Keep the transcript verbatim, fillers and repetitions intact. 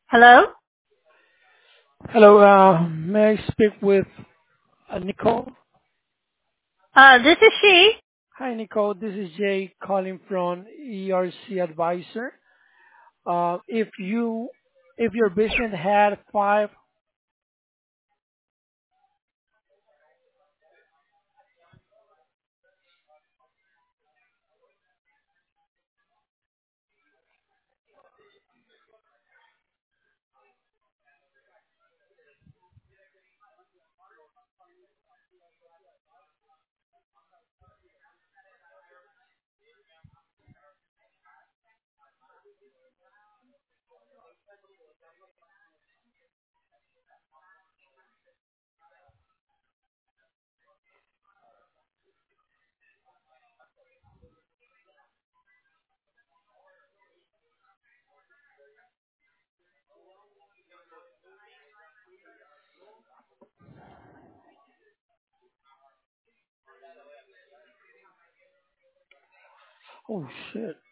Hello? Hello, uh, may I speak with uh, Nicole? Uh, this is she. Hi, Nicole. This is Jay calling from E R C Advisor. Uh, if you, if your business had five, oh shit.